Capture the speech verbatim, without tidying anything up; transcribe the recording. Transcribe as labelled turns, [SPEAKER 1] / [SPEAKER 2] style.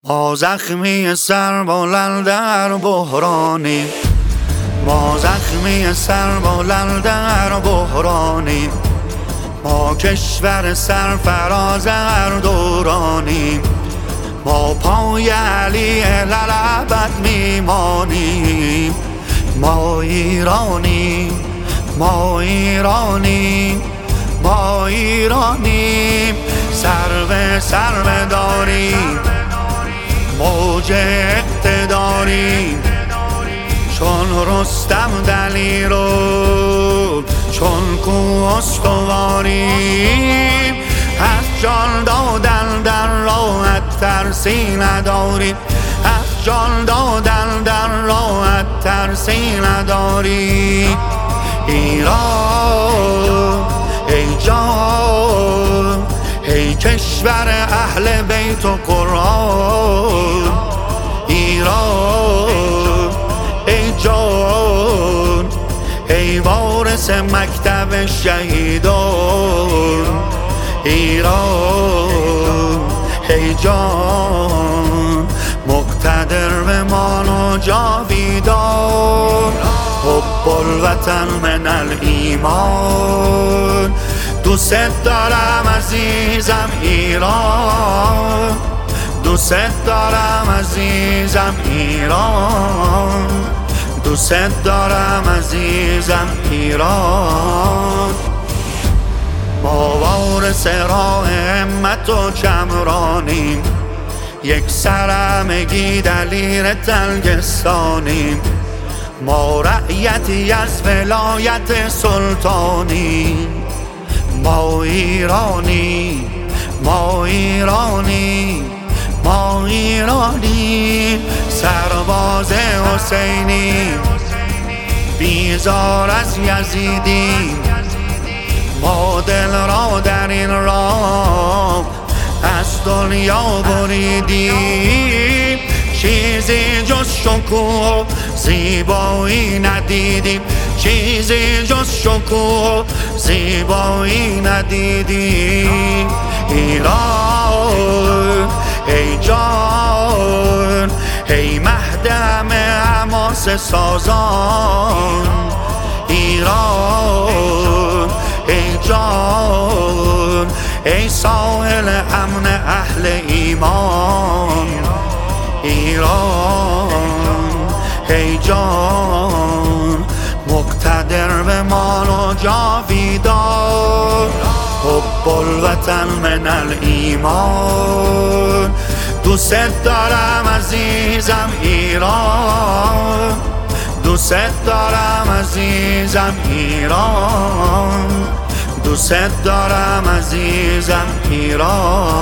[SPEAKER 1] ما زخمی سربلند در بحرانیم، ما زخمی سربلند در بحرانیم، ما کشور سرفراز هر دورانیم، ما پای علی لعبت میمانیم، ما ایرانیم، ما ایرانیم، ما ایرانیم، سر به سر داریم، موج اقتداریم، چون رستم دلیرون، چون کوه استواریم، از جان دادن در راحت ترسی نداریم، از جان دادن در راحت ترسی نداریم. ایران ای جان، ای کشور اهل بیت و قرآن، ایران ای جان، ای وارث مکتب شهیدان، ایران ای جان، مقتدر بمان و جاویدان، حب الوطن من الایمان، دوست دارم عزیزم ایران، دوست دارم عزیزم ایران، دوست دارم عزیزم ایران. ما وارث راه همت و کمرانیم، یک سرمگی دلیر تلگستانیم، ما رعیتی از ولایت سلطانیم، ما ایرانی، ما ایرانی، ما ایرانی، سرباز حسینی، بیزار از یزیدی، ما دل را در این راه از دنیا بریدیم، چیزی جز شکوه و زیبایی ندیدیم، چیزی جز شکوه و زیبایی ندیدیم. ایران ای جان، ای مهد همه حماس سازان، ایران ای جان، ای ساحل امن اهل ایمان، ایران ای جان، مقتدر بمان و جاویدان، حب الوطن من الایمان، دوست دارم عزیزم ایران، دوست دارم عزیزم ایران، دوست دارم عزیزم ایران.